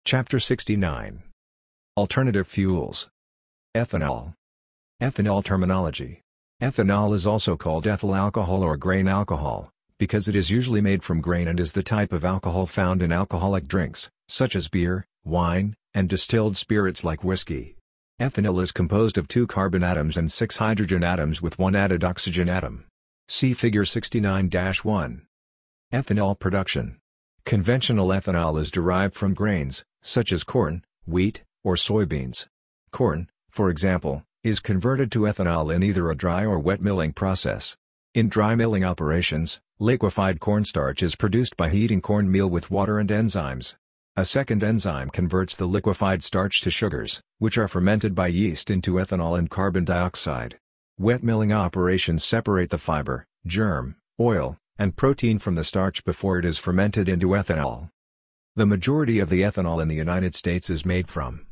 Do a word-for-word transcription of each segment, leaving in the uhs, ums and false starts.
Chapter sixty-nine. Alternative Fuels. Ethanol. Ethanol terminology. Ethanol is also called ethyl alcohol or grain alcohol, because it is usually made from grain and is the type of alcohol found in alcoholic drinks, such as beer, wine, and distilled spirits like whiskey. Ethanol is composed of two carbon atoms and six hydrogen atoms with one added oxygen atom. See Figure sixty-nine dash one. Ethanol production. Conventional ethanol is derived from grains, such as corn, wheat, or soybeans. Corn, for example, is converted to ethanol in either a dry or wet milling process. In dry milling operations, liquefied cornstarch is produced by heating cornmeal with water and enzymes. A second enzyme converts the liquefied starch to sugars, which are fermented by yeast into ethanol and carbon dioxide. Wet milling operations separate the fiber, germ, oil, and protein from the starch before it is fermented into ethanol. The majority of the ethanol in the United States is made from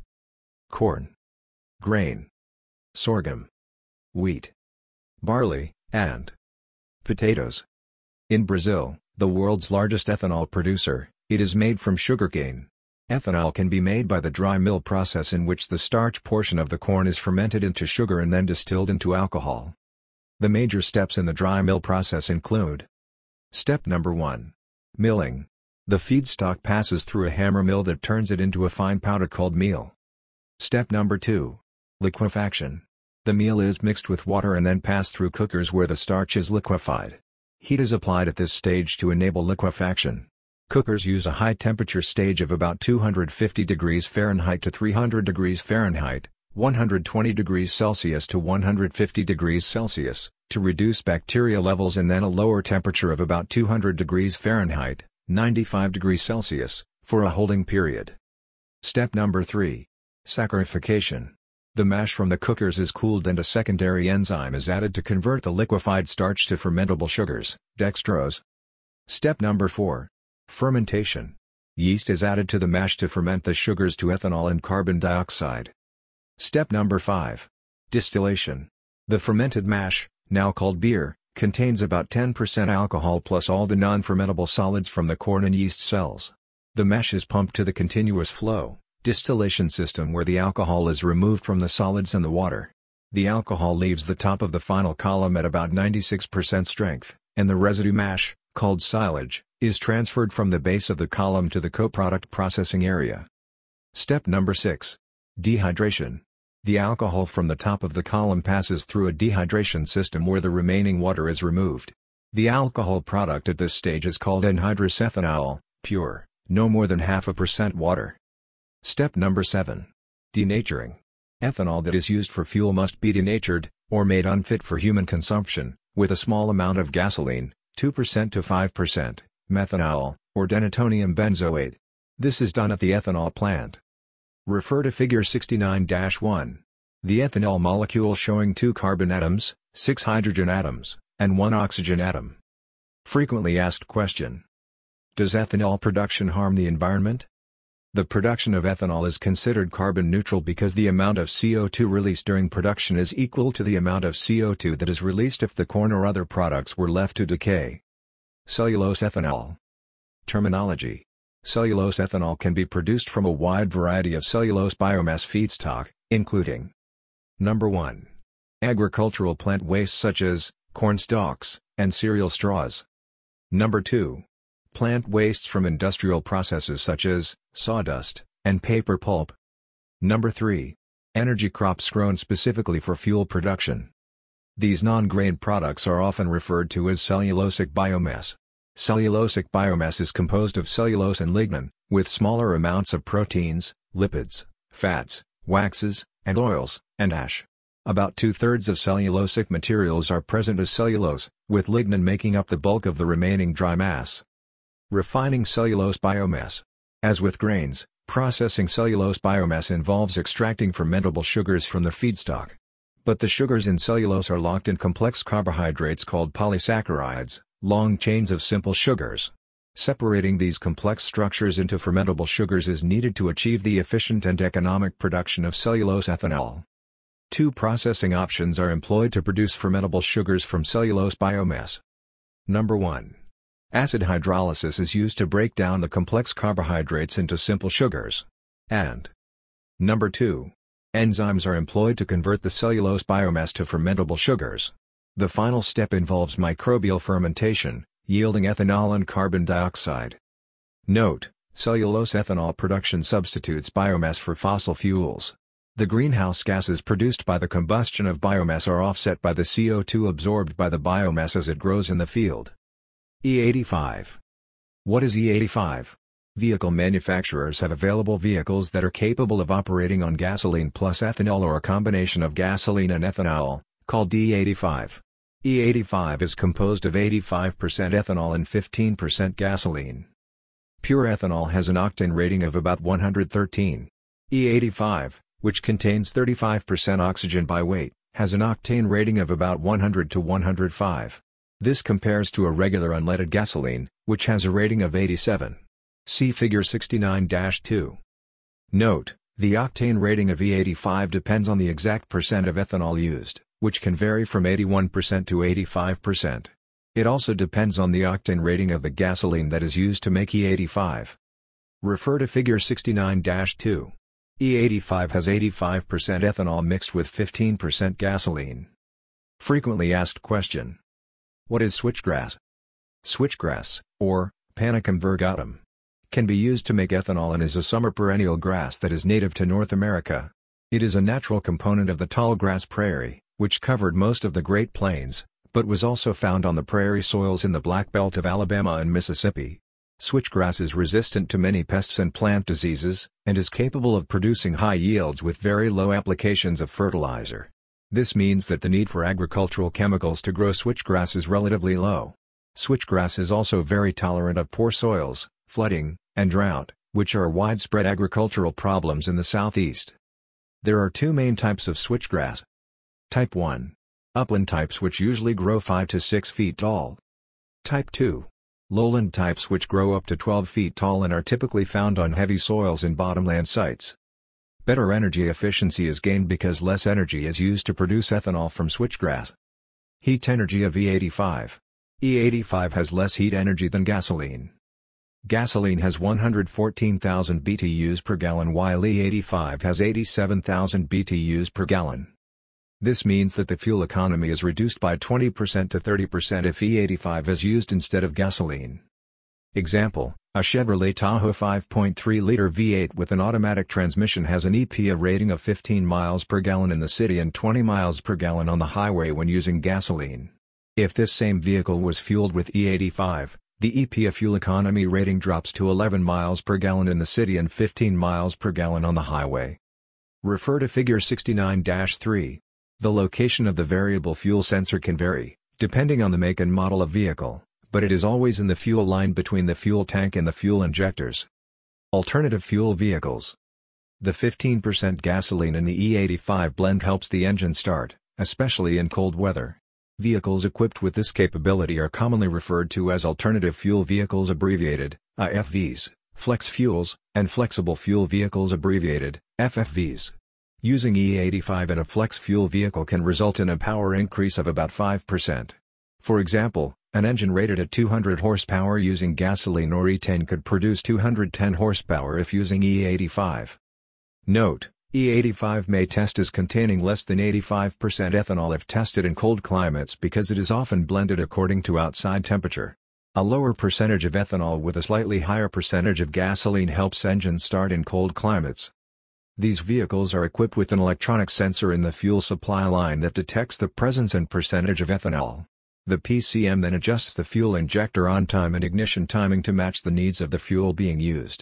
corn, grain, sorghum, wheat, barley, and potatoes. In Brazil, the world's largest ethanol producer, it is made from sugarcane. Ethanol can be made by the dry mill process, in which the starch portion of the corn is fermented into sugar and then distilled into alcohol. The major steps in the dry mill process include: Step number one. Milling. The feedstock passes through a hammer mill that turns it into a fine powder called meal. Step number two. Liquefaction. The meal is mixed with water and then passed through cookers where the starch is liquefied. Heat is applied at this stage to enable liquefaction. Cookers use a high-temperature stage of about two hundred fifty degrees Fahrenheit to three hundred degrees Fahrenheit, one hundred twenty degrees Celsius to one hundred fifty degrees Celsius, to reduce bacteria levels, and then a lower temperature of about two hundred degrees Fahrenheit, ninety-five degrees Celsius, for a holding period. Step number three. Saccharification. The mash from the cookers is cooled and a secondary enzyme is added to convert the liquefied starch to fermentable sugars, dextrose. Step number four. Fermentation. Yeast is added to the mash to ferment the sugars to ethanol and carbon dioxide. Step number five. Distillation. The fermented mash, now called beer, contains about ten percent alcohol plus all the non-fermentable solids from the corn and yeast cells. The mash is pumped to the continuous flow distillation system, where the alcohol is removed from the solids and the water. The alcohol leaves the top of the final column at about ninety-six percent strength, and the residue mash, called silage, is transferred from the base of the column to the coproduct processing area. Step number six. Dehydration. The alcohol from the top of the column passes through a dehydration system where the remaining water is removed. The alcohol product at this stage is called anhydrous ethanol, pure, no more than half a percent water. Step number seven. Denaturing. Ethanol that is used for fuel must be denatured, or made unfit for human consumption, with a small amount of gasoline, two percent to five percent, methanol, or denatonium benzoate. This is done at the ethanol plant. Refer to Figure sixty-nine dash one. The ethanol molecule showing two carbon atoms, six hydrogen atoms, and one oxygen atom. Frequently asked question. Does ethanol production harm the environment? The production of ethanol is considered carbon neutral because the amount of C O two released during production is equal to the amount of C O two that is released if the corn or other products were left to decay. Cellulose ethanol. Terminology. Cellulose ethanol can be produced from a wide variety of cellulose biomass feedstock, including: Number one. Agricultural plant waste such as corn stalks and cereal straws. Number two. Plant wastes from industrial processes such as sawdust and paper pulp. Number three. Energy crops grown specifically for fuel production. These non-grain products are often referred to as cellulosic biomass. Cellulosic biomass is composed of cellulose and lignin, with smaller amounts of proteins, lipids, fats, waxes, and oils, and ash. About two-thirds of cellulosic materials are present as cellulose, with lignin making up the bulk of the remaining dry mass. Refining cellulose biomass. As with grains, processing cellulose biomass involves extracting fermentable sugars from the feedstock. But the sugars in cellulose are locked in complex carbohydrates called polysaccharides, long chains of simple sugars. Separating these complex structures into fermentable sugars is needed to achieve the efficient and economic production of cellulose ethanol. Two processing options are employed to produce fermentable sugars from cellulose biomass. Number one. Acid hydrolysis is used to break down the complex carbohydrates into simple sugars. and Number two. Enzymes are employed to convert the cellulose biomass to fermentable sugars. The final step involves microbial fermentation, yielding ethanol and carbon dioxide. Note: cellulose ethanol production substitutes biomass for fossil fuels. The greenhouse gases produced by the combustion of biomass are offset by the C O two absorbed by the biomass as it grows in the field. E eighty-five. What is E eighty-five? Vehicle manufacturers have available vehicles that are capable of operating on gasoline plus ethanol or a combination of gasoline and ethanol, called E eighty-five. E eighty-five is composed of eighty-five percent ethanol and fifteen percent gasoline. Pure ethanol has an octane rating of about one hundred thirteen. E eighty-five, which contains thirty-five percent oxygen by weight, has an octane rating of about one hundred to one hundred five. This compares to a regular unleaded gasoline, which has a rating of eighty-seven. See Figure sixty-nine dash two. Note: the octane rating of E eighty-five depends on the exact percent of ethanol used, which can vary from eighty-one percent to eighty-five percent. It also depends on the octane rating of the gasoline that is used to make E eighty-five. Refer to Figure sixty-nine dash two. E eighty-five has eighty-five percent ethanol mixed with fifteen percent gasoline. Frequently asked question: what is switchgrass? Switchgrass, or Panicum virgatum, can be used to make ethanol and is a summer perennial grass that is native to North America. It is a natural component of the tallgrass prairie, which covered most of the Great Plains, but was also found on the prairie soils in the Black Belt of Alabama and Mississippi. Switchgrass is resistant to many pests and plant diseases, and is capable of producing high yields with very low applications of fertilizer. This means that the need for agricultural chemicals to grow switchgrass is relatively low. Switchgrass is also very tolerant of poor soils, flooding, and drought, which are widespread agricultural problems in the southeast. There are two main types of switchgrass. Type one. Upland types which usually grow five to six feet tall. Type two. Lowland types which grow up to twelve feet tall and are typically found on heavy soils in bottomland sites. Better energy efficiency is gained because less energy is used to produce ethanol from switchgrass. Heat energy of E eighty-five. E eighty-five has less heat energy than gasoline. Gasoline has one hundred fourteen thousand B T Us per gallon while E eighty-five has eighty-seven thousand B T Us per gallon. This means that the fuel economy is reduced by twenty percent to thirty percent if E eighty-five is used instead of gasoline. Example: a Chevrolet Tahoe five point three liter V eight with an automatic transmission has an E P A rating of fifteen miles per gallon in the city and twenty miles per gallon on the highway when using gasoline. If this same vehicle was fueled with E eighty-five, the E P A fuel economy rating drops to eleven miles per gallon in the city and fifteen miles per gallon on the highway. Refer to Figure sixty-nine dash three. The location of the variable fuel sensor can vary, depending on the make and model of vehicle, but it is always in the fuel line between the fuel tank and the fuel injectors. Alternative fuel vehicles. The fifteen percent gasoline in the E eighty-five blend helps the engine start, especially in cold weather. Vehicles equipped with this capability are commonly referred to as alternative fuel vehicles abbreviated, I F Vs, flex fuels, and flexible fuel vehicles abbreviated, F F Vs. Using E eighty-five in a flex fuel vehicle can result in a power increase of about five percent. For example, an engine rated at two hundred horsepower using gasoline or E ten could produce two hundred ten horsepower if using E eighty-five. Note: E eighty-five may test as containing less than eighty-five percent ethanol if tested in cold climates because it is often blended according to outside temperature. A lower percentage of ethanol with a slightly higher percentage of gasoline helps engines start in cold climates. These vehicles are equipped with an electronic sensor in the fuel supply line that detects the presence and percentage of ethanol. The P C M then adjusts the fuel injector on time and ignition timing to match the needs of the fuel being used.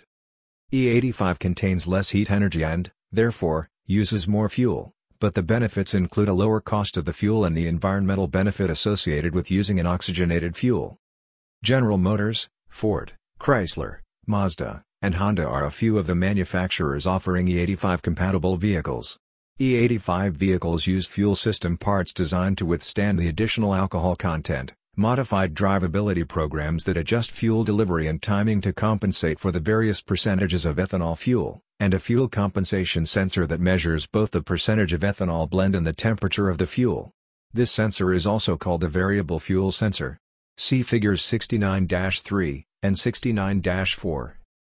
E eighty-five contains less heat energy and, therefore, uses more fuel, but the benefits include a lower cost of the fuel and the environmental benefit associated with using an oxygenated fuel. General Motors, Ford, Chrysler, Mazda, and Honda are a few of the manufacturers offering E eighty-five compatible vehicles. E eighty-five vehicles use fuel system parts designed to withstand the additional alcohol content, modified drivability programs that adjust fuel delivery and timing to compensate for the various percentages of ethanol fuel, and a fuel compensation sensor that measures both the percentage of ethanol blend and the temperature of the fuel. This sensor is also called the variable fuel sensor. See Figures sixty-nine dash three and sixty-nine dash four.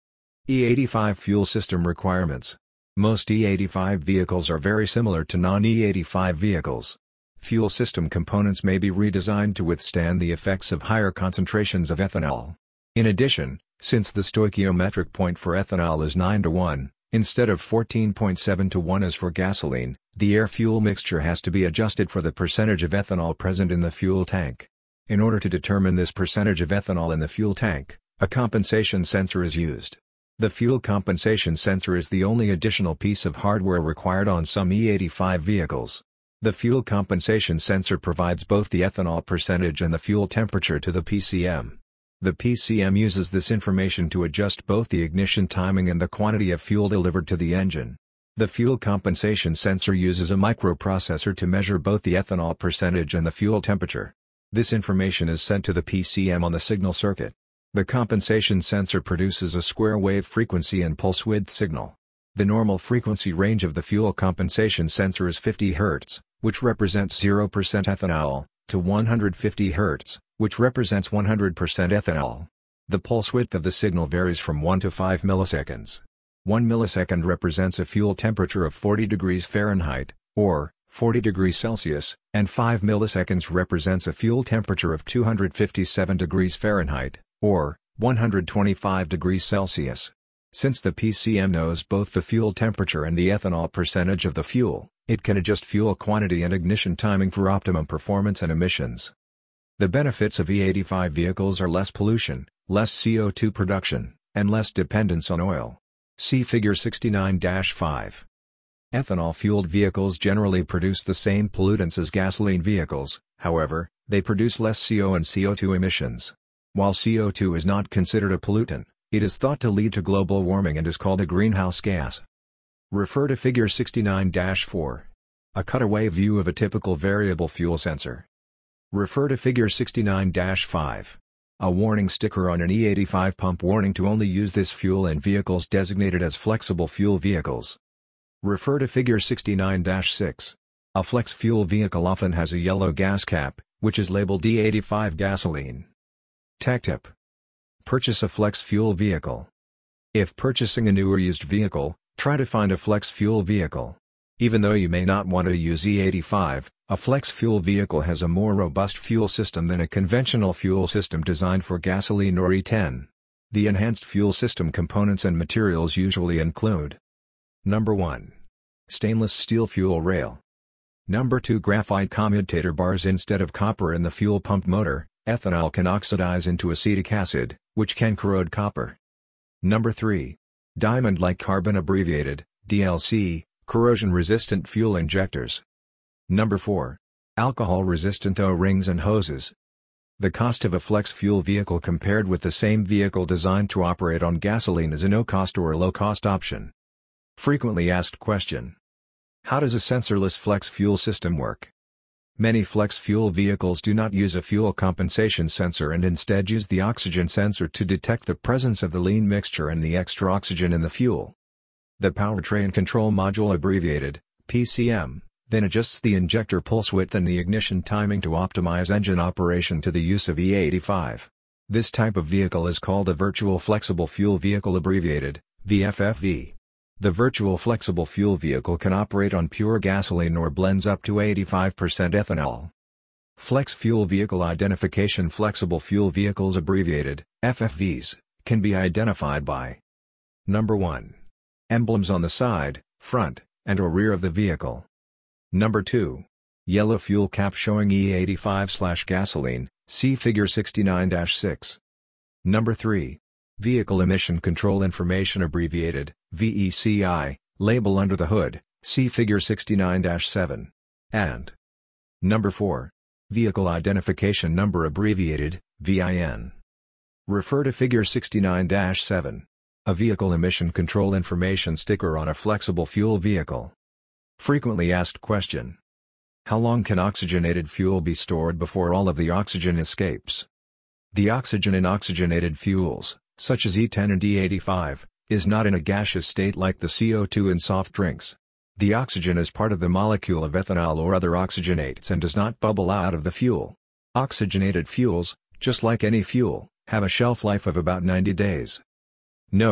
E eighty-five fuel system requirements. Most E eighty-five vehicles are very similar to non-E eighty-five vehicles. Fuel system components may be redesigned to withstand the effects of higher concentrations of ethanol. In addition, since the stoichiometric point for ethanol is nine to one, instead of fourteen point seven to one as for gasoline, the air-fuel mixture has to be adjusted for the percentage of ethanol present in the fuel tank. In order to determine this percentage of ethanol in the fuel tank, a compensation sensor is used. The fuel compensation sensor is the only additional piece of hardware required on some E eighty-five vehicles. The fuel compensation sensor provides both the ethanol percentage and the fuel temperature to the P C M. The P C M uses this information to adjust both the ignition timing and the quantity of fuel delivered to the engine. The fuel compensation sensor uses a microprocessor to measure both the ethanol percentage and the fuel temperature. This information is sent to the P C M on the signal circuit. The compensation sensor produces a square wave frequency and pulse width signal. The normal frequency range of the fuel compensation sensor is fifty hertz, which represents zero percent ethanol, to one hundred fifty hertz, which represents one hundred percent ethanol. The pulse width of the signal varies from one to five milliseconds. one millisecond represents a fuel temperature of forty degrees Fahrenheit, or forty degrees Celsius, and five milliseconds represents a fuel temperature of two hundred fifty-seven degrees Fahrenheit, or one hundred twenty-five degrees Celsius. Since the P C M knows both the fuel temperature and the ethanol percentage of the fuel, it can adjust fuel quantity and ignition timing for optimum performance and emissions. The benefits of E eighty-five vehicles are less pollution, less C O two production, and less dependence on oil. See Figure sixty-nine dash five. Ethanol-fueled vehicles generally produce the same pollutants as gasoline vehicles, however, they produce less C O and C O two emissions. While C O two is not considered a pollutant, it is thought to lead to global warming and is called a greenhouse gas. Refer to Figure sixty-nine dash four. A cutaway view of a typical variable fuel sensor. Refer to Figure sixty-nine dash five. A warning sticker on an E eighty-five pump warning to only use this fuel in vehicles designated as flexible fuel vehicles. Refer to Figure sixty-nine dash six. A flex fuel vehicle often has a yellow gas cap, which is labeled E eighty-five gasoline. Tech tip. Purchase a flex fuel vehicle. If purchasing a new or used vehicle, try to find a flex fuel vehicle. Even though you may not want to use E eighty-five, a flex fuel vehicle has a more robust fuel system than a conventional fuel system designed for gasoline or E ten. The enhanced fuel system components and materials usually include: Number one. Stainless steel fuel rail. Number two. Graphite commutator bars. Instead of copper in the fuel pump motor, ethanol can oxidize into acetic acid, which can corrode copper. Number three. Diamond-like carbon abbreviated, D L C, corrosion-resistant fuel injectors. Number four. Alcohol-resistant O-rings and hoses. The cost of a flex fuel vehicle compared with the same vehicle designed to operate on gasoline is a no-cost or a low-cost option. Frequently asked question. How does a sensorless flex fuel system work? Many flex fuel vehicles do not use a fuel compensation sensor and instead use the oxygen sensor to detect the presence of the lean mixture and the extra oxygen in the fuel. The Powertrain Control Module, abbreviated P C M, then adjusts the injector pulse width and the ignition timing to optimize engine operation to the use of E eighty-five. This type of vehicle is called a Virtual Flexible Fuel Vehicle, abbreviated V F F V. The Virtual Flexible Fuel Vehicle can operate on pure gasoline or blends up to eighty-five percent ethanol. Flex Fuel Vehicle Identification. Flexible Fuel Vehicles, abbreviated F F Vs, can be identified by: Number one. Emblems on the side, front, and or rear of the vehicle. Number two. Yellow fuel cap showing E eighty-five gasoline, see Figure sixty-nine dash six. Number three. Vehicle Emission Control Information, abbreviated V E C I, label under the hood, see Figure sixty-nine dash seven. And Number four. Vehicle Identification Number, abbreviated V I N. Refer to Figure sixty-nine dash seven. A Vehicle Emission Control Information sticker on a flexible fuel vehicle. Frequently asked question. How long can oxygenated fuel be stored before all of the oxygen escapes? The oxygen in oxygenated fuels, such as E ten and E eighty-five, is not in a gaseous state like the C O two in soft drinks. The oxygen is part of the molecule of ethanol or other oxygenates and does not bubble out of the fuel. Oxygenated fuels, just like any fuel, have a shelf life of about ninety days. Note: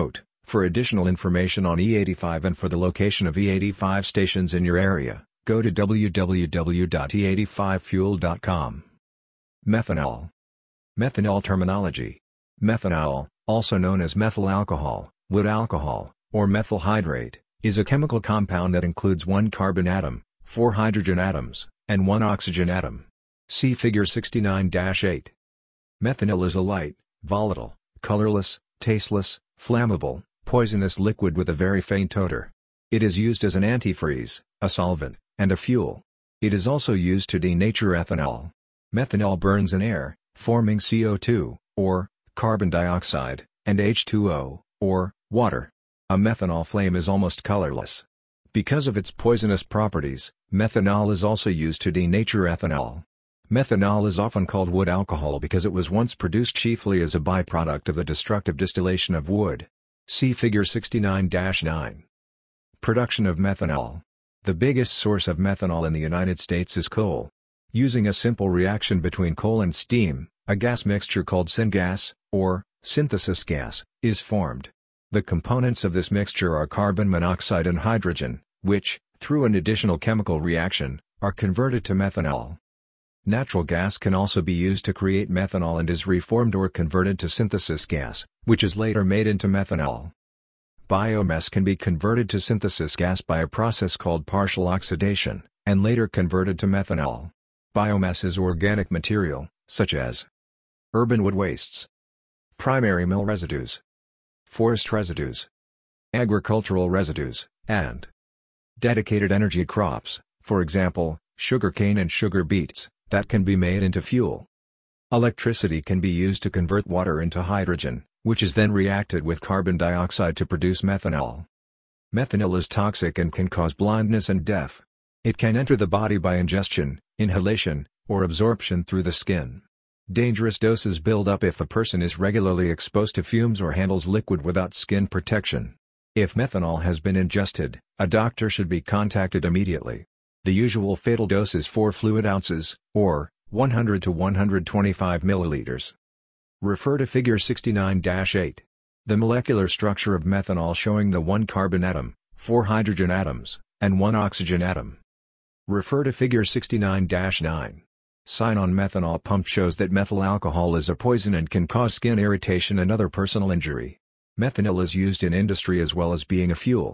For additional information on E eighty-five and for the location of E eighty-five stations in your area, go to w w w dot e eighty-five fuel dot com. Methanol. Methanol terminology. Methanol, also known as methyl alcohol, wood alcohol, or methyl hydrate, is a chemical compound that includes one carbon atom, four hydrogen atoms, and one oxygen atom. See Figure sixty-nine dash eight. Methanol is a light, volatile, colorless, tasteless, flammable, poisonous liquid with a very faint odor. It is used as an antifreeze, a solvent, and a fuel. It is also used to denature ethanol. Methanol burns in air, forming C O two, or carbon dioxide, and H two O, or water. A methanol flame is almost colorless. Because of its poisonous properties, methanol is also used to denature ethanol. Methanol is often called wood alcohol because it was once produced chiefly as a byproduct of the destructive distillation of wood. See Figure sixty-nine dash nine. Production of methanol. The biggest source of methanol in the United States is coal. Using a simple reaction between coal and steam, a gas mixture called syngas, or synthesis gas, is formed. The components of this mixture are carbon monoxide and hydrogen, which, through an additional chemical reaction, are converted to methanol. Natural gas can also be used to create methanol and is reformed or converted to synthesis gas, which is later made into methanol. Biomass can be converted to synthesis gas by a process called partial oxidation, and later converted to methanol. Biomass is organic material, such as urban wood wastes, primary mill residues, forest residues, agricultural residues, and dedicated energy crops, for example, sugarcane and sugar beets, that can be made into fuel. Electricity can be used to convert water into hydrogen, which is then reacted with carbon dioxide to produce methanol. Methanol is toxic and can cause blindness and death. It can enter the body by ingestion, inhalation, or absorption through the skin. Dangerous doses build up if a person is regularly exposed to fumes or handles liquid without skin protection. If methanol has been ingested, a doctor should be contacted immediately. The usual fatal dose is four fluid ounces, or one hundred to one hundred twenty-five milliliters. Refer to Figure sixty-nine dash eight. The molecular structure of methanol showing the one carbon atom, four hydrogen atoms, and one oxygen atom. Refer to Figure sixty-nine dash nine. Sign on methanol pump shows that methyl alcohol is a poison and can cause skin irritation and other personal injury. Methanol is used in industry as well as being a fuel.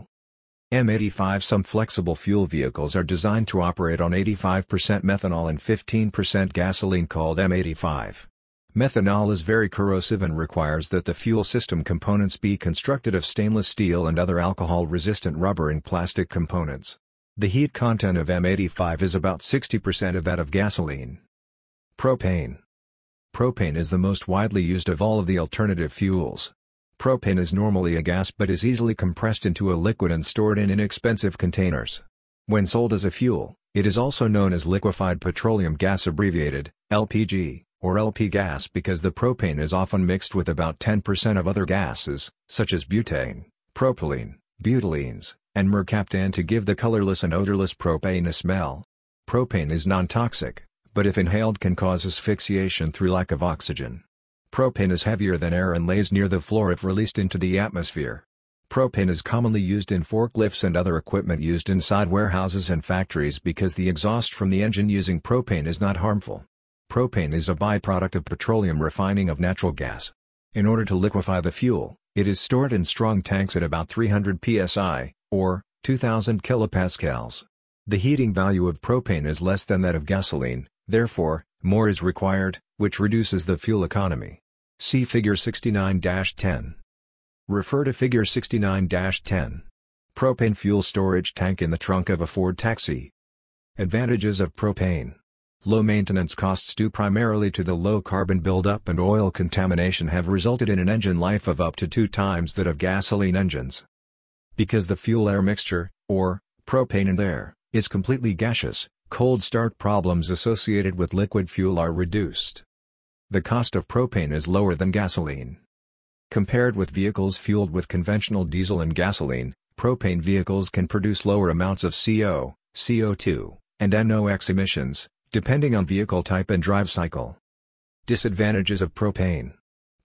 M eighty-five. Some flexible fuel vehicles are designed to operate on eighty-five percent methanol and fifteen percent gasoline called M eighty-five. Methanol is very corrosive and requires that the fuel system components be constructed of stainless steel and other alcohol-resistant rubber and plastic components. The heat content of M eighty-five is about sixty percent of that of gasoline. Propane. Propane is the most widely used of all of the alternative fuels. Propane is normally a gas but is easily compressed into a liquid and stored in inexpensive containers. When sold as a fuel, it is also known as liquefied petroleum gas, abbreviated L P G, or L P gas, because the propane is often mixed with about ten percent of other gases, such as butane, propylene, butylenes, and mercaptan to give the colorless and odorless propane a smell. Propane is non-toxic, but if inhaled can cause asphyxiation through lack of oxygen. Propane is heavier than air and lays near the floor if released into the atmosphere. Propane is commonly used in forklifts and other equipment used inside warehouses and factories because the exhaust from the engine using propane is not harmful. Propane is a byproduct of petroleum refining of natural gas. In order to liquefy the fuel, it is stored in strong tanks at about three hundred P S I, or two thousand kilopascals. The heating value of propane is less than that of gasoline, therefore, more is required, which reduces the fuel economy. See Figure sixty-nine dash ten. Refer to Figure sixty-nine dash ten. Propane fuel storage tank in the trunk of a Ford Taxi. Advantages of propane. Low maintenance costs due primarily to the low carbon buildup and oil contamination have resulted in an engine life of up to two times that of gasoline engines. Because the fuel-air mixture, or propane and air, is completely gaseous, cold start problems associated with liquid fuel are reduced. The cost of propane is lower than gasoline. Compared with vehicles fueled with conventional diesel and gasoline, propane vehicles can produce lower amounts of C O, C O two, and N O X emissions, depending on vehicle type and drive cycle. Disadvantages of propane.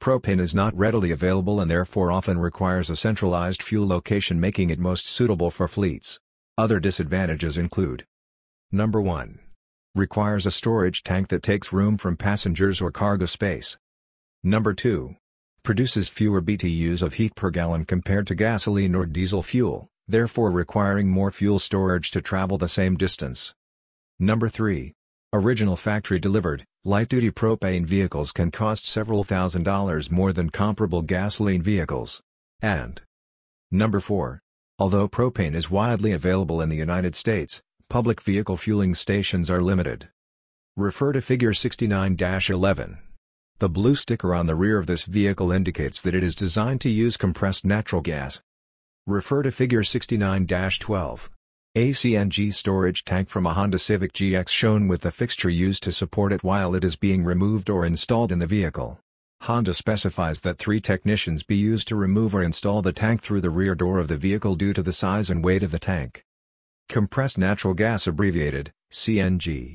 Propane is not readily available and therefore often requires a centralized fuel location, making it most suitable for fleets. Other disadvantages include: Number one. Requires a storage tank that takes room from passengers or cargo space. Number two. Produces fewer B T Us of heat per gallon compared to gasoline or diesel fuel, therefore requiring more fuel storage to travel the same distance. Number three. Original factory delivered, light-duty propane vehicles can cost several thousand dollars more than comparable gasoline vehicles. And Number four. Although propane is widely available in the United States, public vehicle fueling stations are limited. Refer to Figure sixty-nine dash eleven. The blue sticker on the rear of this vehicle indicates that it is designed to use compressed natural gas. Refer to Figure sixty-nine dash twelve. A C N G storage tank from a Honda Civic G X shown with the fixture used to support it while it is being removed or installed in the vehicle. Honda specifies that three technicians be used to remove or install the tank through the rear door of the vehicle due to the size and weight of the tank. Compressed natural gas, abbreviated, C N G.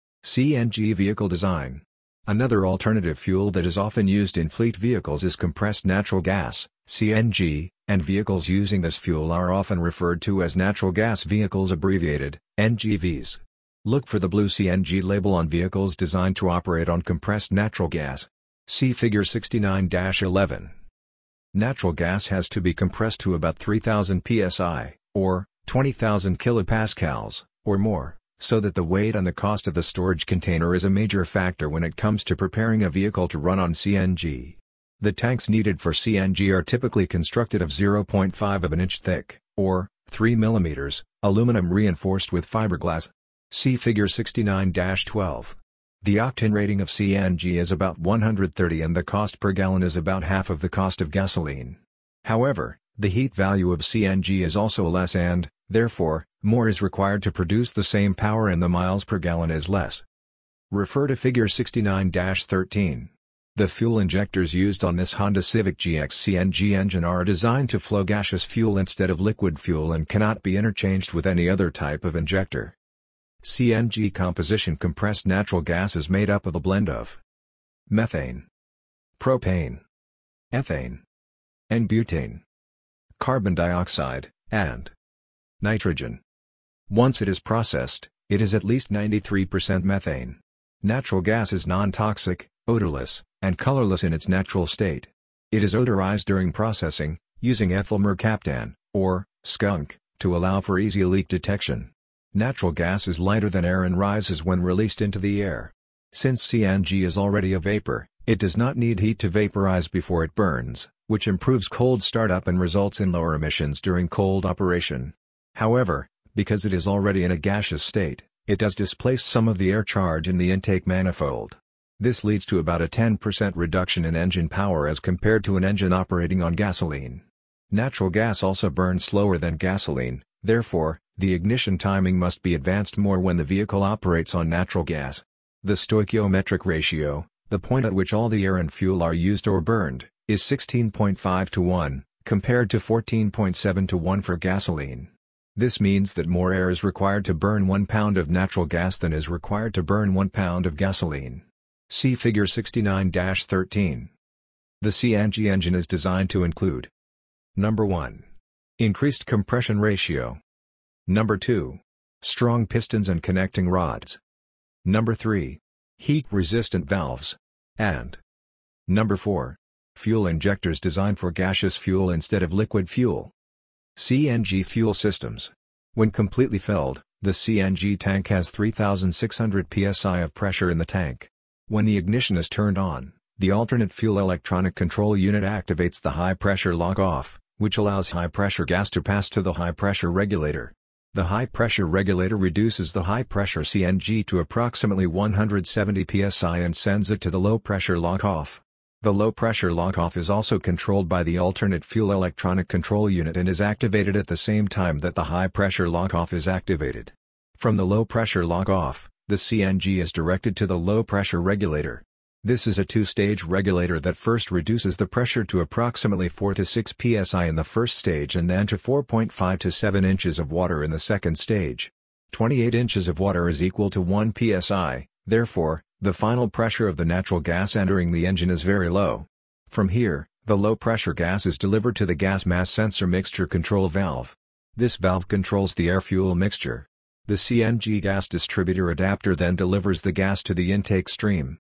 C N G vehicle design. Another alternative fuel that is often used in fleet vehicles is compressed natural gas, C N G, and vehicles using this fuel are often referred to as natural gas vehicles, abbreviated, N G Vs. Look for the blue C N G label on vehicles designed to operate on compressed natural gas. See Figure sixty-nine dash eleven. Natural gas has to be compressed to about three thousand P S I, or twenty thousand kilopascals, or more, so that the weight and the cost of the storage container is a major factor when it comes to preparing a vehicle to run on C N G. The tanks needed for C N G are typically constructed of zero point five of an inch thick, or three millimeters, aluminum reinforced with fiberglass. See Figure sixty-nine dash twelve. The octane rating of C N G is about one hundred thirty and the cost per gallon is about half of the cost of gasoline. However, the heat value of C N G is also less and, therefore, more is required to produce the same power and the miles per gallon is less. Refer to Figure sixty-nine dash thirteen. The fuel injectors used on this Honda Civic G X C N G engine are designed to flow gaseous fuel instead of liquid fuel and cannot be interchanged with any other type of injector. C N G composition: compressed natural gas is made up of a blend of methane, propane, ethane, and butane, carbon dioxide, and nitrogen. Once it is processed, it is at least ninety-three percent methane. Natural gas is non-toxic, odorless, and colorless in its natural state. It is odorized during processing, using ethyl mercaptan, or skunk, to allow for easy leak detection. Natural gas is lighter than air and rises when released into the air. Since C N G is already a vapor, it does not need heat to vaporize before it burns, which improves cold startup and results in lower emissions during cold operation. However, because it is already in a gaseous state, it does displace some of the air charge in the intake manifold. This leads to about a ten percent reduction in engine power as compared to an engine operating on gasoline. Natural gas also burns slower than gasoline, therefore, the ignition timing must be advanced more when the vehicle operates on natural gas. The stoichiometric ratio, the point at which all the air and fuel are used or burned, is sixteen point five to one, compared to fourteen point seven to one for gasoline. This means that more air is required to burn one pound of natural gas than is required to burn one pound of gasoline. See Figure sixty-nine dash thirteen. The C N G engine is designed to include: Number one. Increased compression ratio. Number two. Strong pistons and connecting rods. Number three. Heat-resistant valves. And Number four. Fuel injectors designed for gaseous fuel instead of liquid fuel. C N G fuel systems. When completely filled, the C N G tank has three thousand six hundred P S I of pressure in the tank. When the ignition is turned on, the alternate fuel electronic control unit activates the high-pressure lock-off, which allows high-pressure gas to pass to the high-pressure regulator. The high-pressure regulator reduces the high-pressure C N G to approximately one hundred seventy P S I and sends it to the low-pressure lock-off. The low-pressure lock-off is also controlled by the alternate fuel electronic control unit and is activated at the same time that the high-pressure lock-off is activated. From the low-pressure lock-off, the C N G is directed to the low-pressure regulator. This is a two-stage regulator that first reduces the pressure to approximately four to six P S I in the first stage and then to four point five to seven inches of water in the second stage. twenty-eight inches of water is equal to one P S I, therefore, the final pressure of the natural gas entering the engine is very low. From here, the low-pressure gas is delivered to the gas mass sensor mixture control valve. This valve controls the air-fuel mixture. The C N G gas distributor adapter then delivers the gas to the intake stream.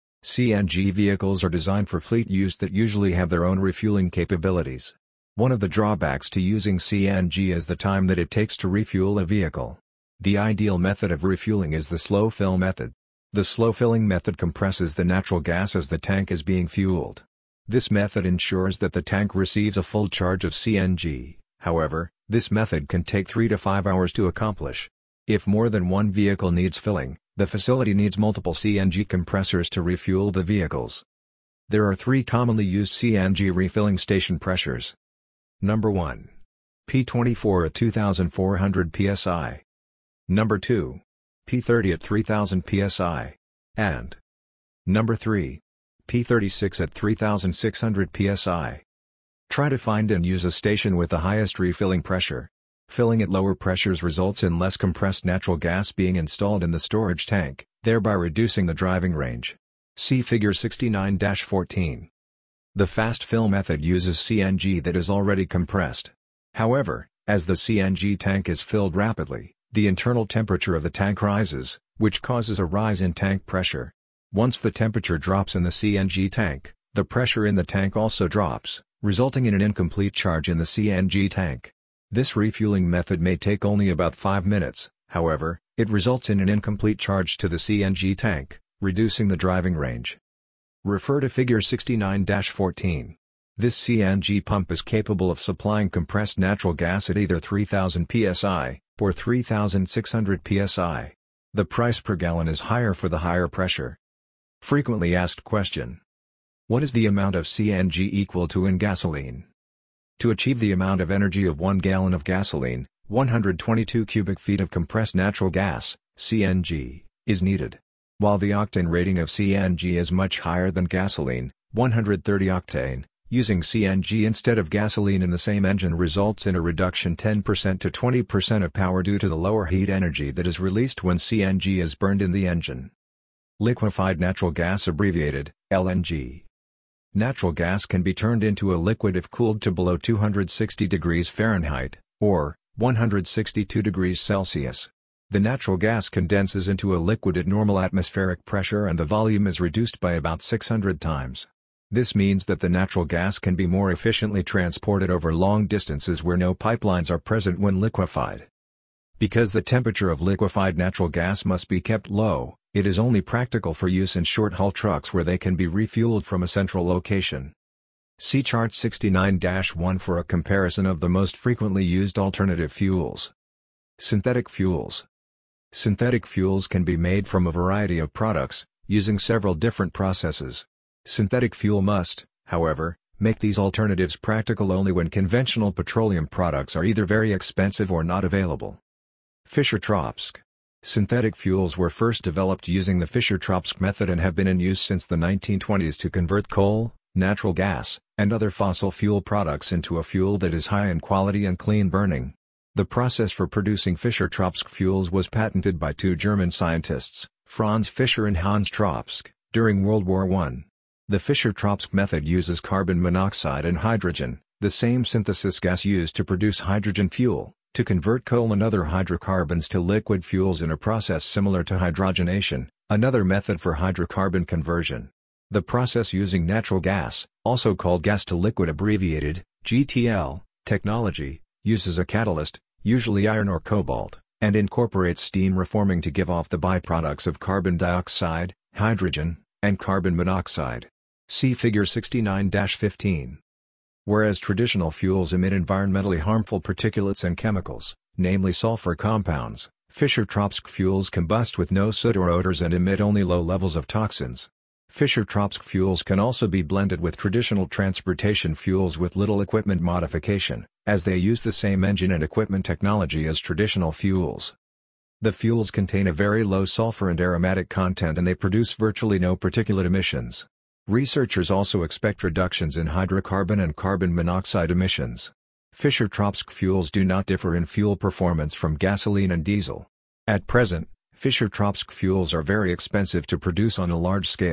C N G vehicles are designed for fleet use that usually have their own refueling capabilities. One of the drawbacks to using C N G is the time that it takes to refuel a vehicle. The ideal method of refueling is the slow fill method. The slow filling method compresses the natural gas as the tank is being fueled. This method ensures that the tank receives a full charge of C N G, however, this method can take three to five hours to accomplish. If more than one vehicle needs filling, the facility needs multiple C N G compressors to refuel the vehicles. There are three commonly used C N G refilling station pressures. Number one. P twenty-four at two thousand four hundred P S I. Number two. P thirty at three thousand P S I. And Number three. P thirty-six at three thousand six hundred P S I. Try to find and use a station with the highest refilling pressure. Filling at lower pressures results in less compressed natural gas being installed in the storage tank, thereby reducing the driving range. See Figure sixty-nine dash fourteen. The fast fill method uses C N G that is already compressed. However, as the C N G tank is filled rapidly, the internal temperature of the tank rises, which causes a rise in tank pressure. Once the temperature drops in the C N G tank, the pressure in the tank also drops, resulting in an incomplete charge in the C N G tank. This refueling method may take only about five minutes, however, it results in an incomplete charge to the C N G tank, reducing the driving range. Refer to Figure sixty-nine dash fourteen. This C N G pump is capable of supplying compressed natural gas at either three thousand P S I, or three thousand six hundred P S I. The price per gallon is higher for the higher pressure. Frequently asked question. What is the amount of C N G equal to in gasoline? To achieve the amount of energy of one gallon of gasoline, one hundred twenty-two cubic feet of compressed natural gas, C N G, is needed. While the octane rating of C N G is much higher than gasoline, one hundred thirty octane, using C N G instead of gasoline in the same engine results in a reduction ten percent to twenty percent of power due to the lower heat energy that is released when C N G is burned in the engine. Liquefied natural gas, abbreviated, L N G. Natural gas can be turned into a liquid if cooled to below two hundred sixty degrees Fahrenheit, or one hundred sixty-two degrees Celsius. The natural gas condenses into a liquid at normal atmospheric pressure and the volume is reduced by about six hundred times. This means that the natural gas can be more efficiently transported over long distances where no pipelines are present when liquefied. Because the temperature of liquefied natural gas must be kept low, it is only practical for use in short-haul trucks where they can be refueled from a central location. See Chart sixty-nine dash one for a comparison of the most frequently used alternative fuels. Synthetic fuels. Synthetic fuels can be made from a variety of products, using several different processes. Synthetic fuel must, however, make these alternatives practical only when conventional petroleum products are either very expensive or not available. Fischer-Tropsch. Synthetic fuels were first developed using the Fischer-Tropsch method and have been in use since the nineteen twenties to convert coal, natural gas, and other fossil fuel products into a fuel that is high in quality and clean burning. The process for producing Fischer-Tropsch fuels was patented by two German scientists, Franz Fischer and Hans Tropsch, during World War One. The Fischer-Tropsch method uses carbon monoxide and hydrogen, the same synthesis gas used to produce hydrogen fuel, to convert coal and other hydrocarbons to liquid fuels in a process similar to hydrogenation, another method for hydrocarbon conversion. The process using natural gas, also called gas-to-liquid abbreviated, G T L, technology, uses a catalyst, usually iron or cobalt, and incorporates steam reforming to give off the byproducts of carbon dioxide, hydrogen, and carbon monoxide. See Figure sixty-nine dash fifteen. Whereas traditional fuels emit environmentally harmful particulates and chemicals, namely sulfur compounds, Fischer-Tropsch fuels combust with no soot or odors and emit only low levels of toxins. Fischer-Tropsch fuels can also be blended with traditional transportation fuels with little equipment modification, as they use the same engine and equipment technology as traditional fuels. The fuels contain a very low sulfur and aromatic content and they produce virtually no particulate emissions. Researchers also expect reductions in hydrocarbon and carbon monoxide emissions. Fischer-Tropsch fuels do not differ in fuel performance from gasoline and diesel. At present, Fischer-Tropsch fuels are very expensive to produce on a large scale,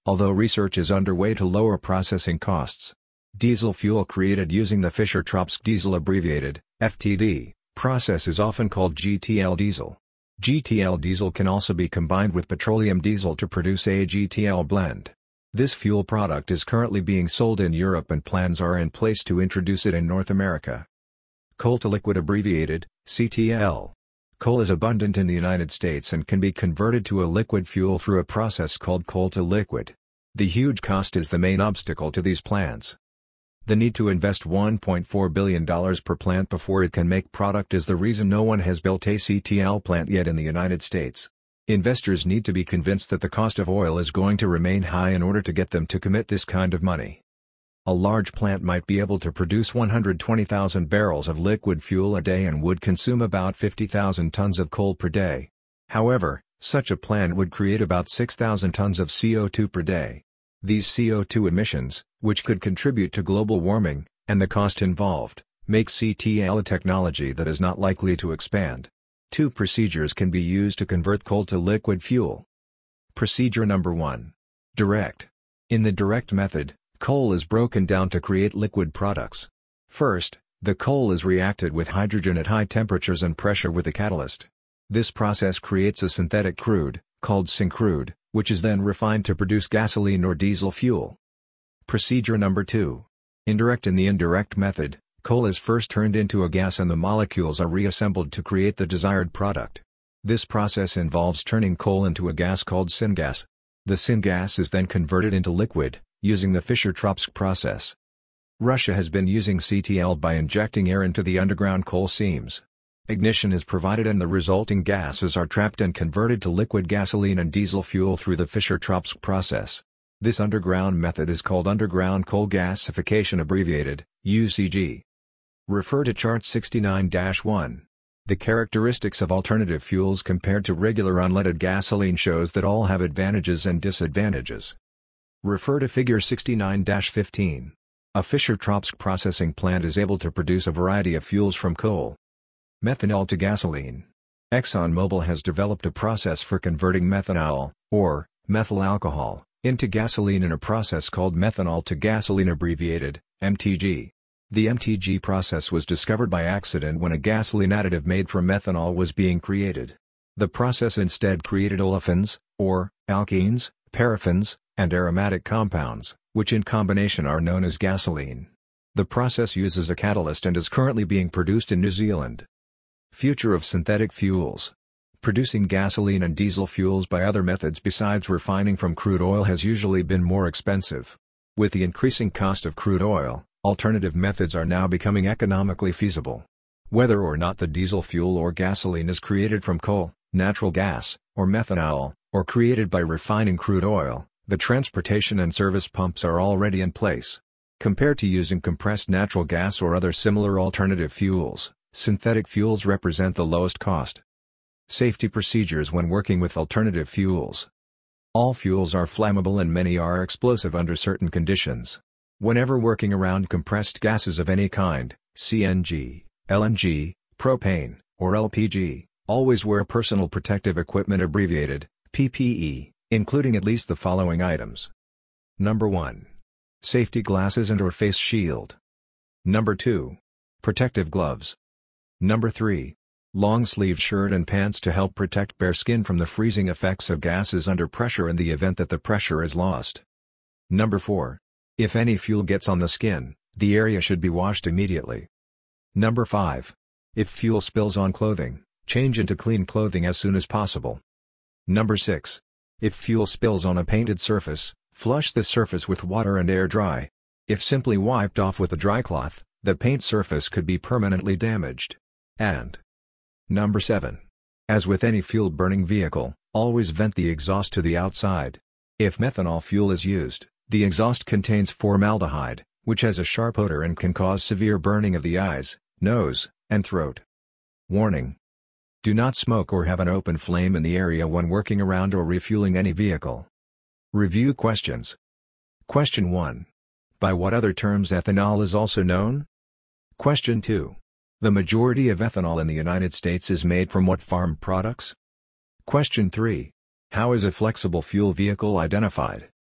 although research is underway to lower processing costs. Diesel fuel created using the Fischer-Tropsch diesel abbreviated, F T D, process is often called G T L diesel. G T L diesel can also be combined with petroleum diesel to produce a G T L blend. This fuel product is currently being sold in Europe and plans are in place to introduce it in North America. Coal-to-liquid abbreviated, C T L. Coal is abundant in the United States and can be converted to a liquid fuel through a process called coal-to-liquid. The huge cost is the main obstacle to these plants. The need to invest one point four billion dollars per plant before it can make product is the reason no one has built a C T L plant yet in the United States. Investors need to be convinced that the cost of oil is going to remain high in order to get them to commit this kind of money. A large plant might be able to produce one hundred twenty thousand barrels of liquid fuel a day and would consume about fifty thousand tons of coal per day. However, such a plant would create about six thousand tons of C O two per day. These C O two emissions, which could contribute to global warming, and the cost involved, make C T L a technology that is not likely to expand. Two procedures can be used to convert coal to liquid fuel. Procedure number one. Direct. In the direct method, coal is broken down to create liquid products. First, the coal is reacted with hydrogen at high temperatures and pressure with a catalyst. This process creates a synthetic crude, called syncrude, which is then refined to produce gasoline or diesel fuel. Procedure number two. Indirect. In the indirect method, coal is first turned into a gas and the molecules are reassembled to create the desired product. This process involves turning coal into a gas called syngas. The syngas is then converted into liquid, using the Fischer-Tropsch process. Russia has been using C T L by injecting air into the underground coal seams. Ignition is provided and the resulting gases are trapped and converted to liquid gasoline and diesel fuel through the Fischer-Tropsch process. This underground method is called underground coal gasification abbreviated, U C G. Refer to Chart sixty-nine dash one. The characteristics of alternative fuels compared to regular unleaded gasoline shows that all have advantages and disadvantages. Refer to Figure sixty-nine dash fifteen. A Fischer-Tropsch processing plant is able to produce a variety of fuels from coal. Methanol to gasoline. ExxonMobil has developed a process for converting methanol, or methyl alcohol, into gasoline in a process called methanol to gasoline abbreviated, M T G. The M T G process was discovered by accident when a gasoline additive made from methanol was being created. The process instead created olefins, or alkenes, paraffins, and aromatic compounds, which in combination are known as gasoline. The process uses a catalyst and is currently being produced in New Zealand. Future of synthetic fuels. Producing gasoline and diesel fuels by other methods besides refining from crude oil has usually been more expensive. With the increasing cost of crude oil, alternative methods are now becoming economically feasible. Whether or not the diesel fuel or gasoline is created from coal, natural gas, or methanol, or created by refining crude oil, the transportation and service pumps are already in place. Compared to using compressed natural gas or other similar alternative fuels, synthetic fuels represent the lowest cost. Safety procedures when working with alternative fuels. All fuels are flammable and many are explosive under certain conditions. Whenever working around compressed gases of any kind, C N G, L N G, propane, or L P G, always wear personal protective equipment abbreviated, P P E, including at least the following items. Number one. Safety glasses and or face shield. Number two. Protective gloves. Number three. Long-sleeved shirt and pants to help protect bare skin from the freezing effects of gases under pressure in the event that the pressure is lost. Number four. If any fuel gets on the skin, the area should be washed immediately. Number five. If fuel spills on clothing, change into clean clothing as soon as possible. Number six. If fuel spills on a painted surface, flush the surface with water and air dry. If simply wiped off with a dry cloth, the paint surface could be permanently damaged. And Number seven. As with any fuel-burning vehicle, always vent the exhaust to the outside. If methanol fuel is used, the exhaust contains formaldehyde, which has a sharp odor and can cause severe burning of the eyes, nose, and throat. Warning: do not smoke or have an open flame in the area when working around or refueling any vehicle. Review questions. Question one. By what other terms ethanol is also known? Question two. The majority of ethanol in the United States is made from what farm products? Question three. How is a flexible fuel vehicle identified?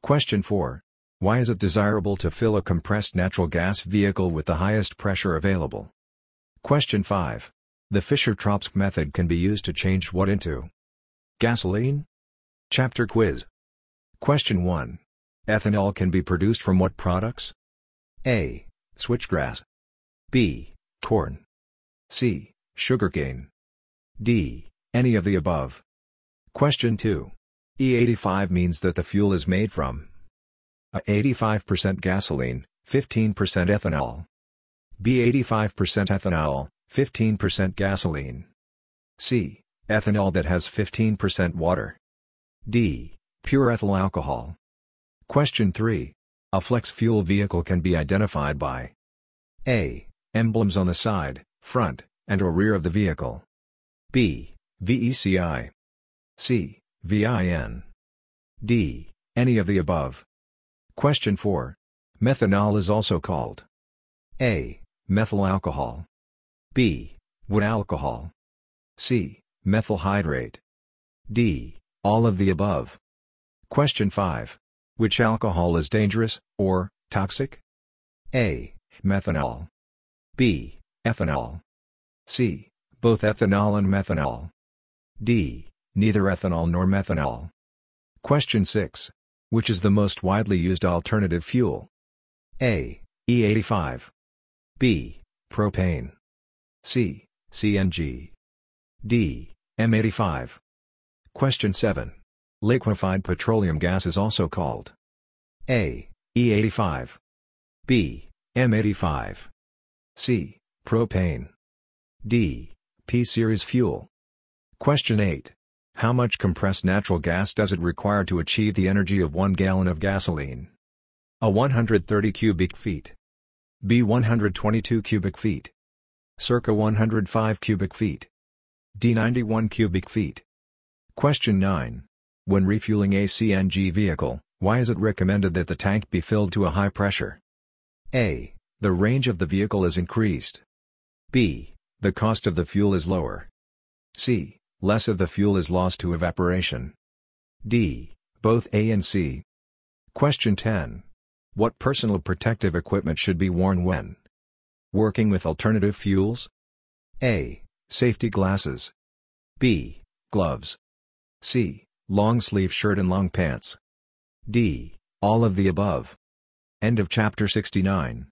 Question four. Why is it desirable to fill a compressed natural gas vehicle with the highest pressure available? Question five. The Fischer-Tropsch method can be used to change what into gasoline? Chapter quiz. Question one. Ethanol can be produced from what products? A. Switchgrass. B. Corn. C. Sugarcane. D. Any of the above. Question two. E eighty-five means that the fuel is made from A. eighty-five percent gasoline, fifteen percent ethanol. B. eighty-five percent ethanol, fifteen percent gasoline. C. Ethanol that has fifteen percent water. D. Pure ethyl alcohol. Question three. A flex fuel vehicle can be identified by A. Emblems on the side, front, and or rear of the vehicle. B. V E C I. C. V I N. D. Any of the above. Question four. Methanol is also called A. Methyl alcohol. B. Wood alcohol. C. Methyl hydrate. D. All of the above. Question five. Which alcohol is dangerous, or toxic? A. Methanol. B. Ethanol. C. Both ethanol and methanol. D. Neither ethanol nor methanol. Question six. Which is the most widely used alternative fuel? A. E eighty-five. B. Propane. C. C N G. D. M eighty-five. Question seven. Liquefied petroleum gas is also called A. E eighty-five. B. M eighty-five. C. Propane. D. P-series fuel. Question eight. How much compressed natural gas does it require to achieve the energy of one gallon of gasoline? A. one hundred thirty cubic feet. B. one hundred twenty-two cubic feet. Circa one hundred five cubic feet. D. ninety-one cubic feet. Question nine. When refueling a C N G vehicle, why is it recommended that the tank be filled to a high pressure? A. The range of the vehicle is increased. B. The cost of the fuel is lower. C. Less of the fuel is lost to evaporation. D. Both A and C. Question ten. What personal protective equipment should be worn when working with alternative fuels? A. Safety glasses. B. Gloves. C. Long sleeve shirt and long pants. D. All of the above. End of chapter sixty-nine.